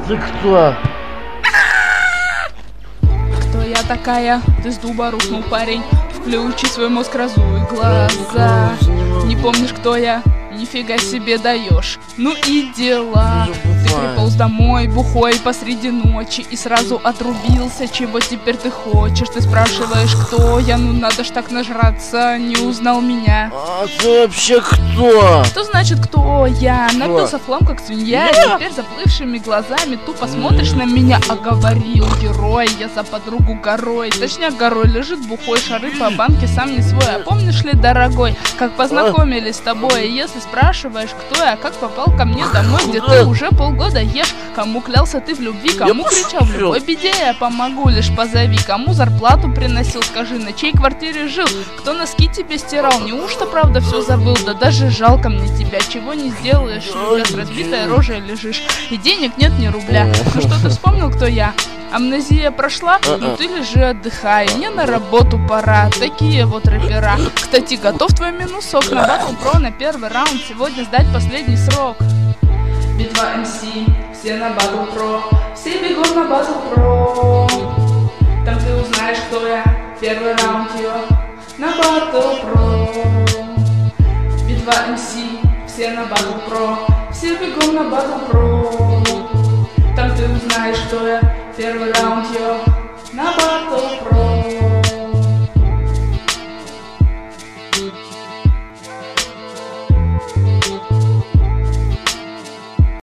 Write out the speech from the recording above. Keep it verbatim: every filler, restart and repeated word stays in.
Ты кто? Кто я такая? Ты с дуба рухнул, парень. Включи свой мозг, разуй глаза. Не помнишь, кто я? Нифига себе даешь. Ну и дела. Ты приполз домой бухой посреди ночи и сразу отрубился. Чего теперь ты хочешь? Ты спрашиваешь, кто я? Ну надо ж так нажраться, не узнал меня. А ты вообще кто? Что значит кто я? Напился в хлам как свинья, и теперь заплывшими глазами тупо смотришь на меня. А говорил герой, я за подругу горой. Точняк горой лежит бухой, шары по банке сам не свой. А помнишь ли, дорогой, как познакомились с тобой? И если спрашиваешь, кто я, как попал ко мне домой, где ты уже полгода ешь. Кому клялся ты в любви, кому кричал в любой беде я помогу, лишь позови. Кому зарплату приносил, скажи, на чьей квартире жил, кто носки тебе стирал, неужто правда все забыл? Да даже жалко мне тебя, чего не сделаешь, любя, с разбитой рожей лежишь, и денег нет ни рубля. Ну что, ты вспомнил, кто я? Амнезия прошла? Ну ты лежи, отдыхай, мне на работу пора. Такие вот рэпера. Кстати, готов твой минусок на Battle Pro на первый раунд. Сегодня сдать последний срок. Битва эм си, все на Battle Pro, все бегут на Battle Pro. Там ты узнаешь, кто я, первый раунд ее на Battle Pro. Битва эм си, все на Battle Pro, все бегут на Battle Pro.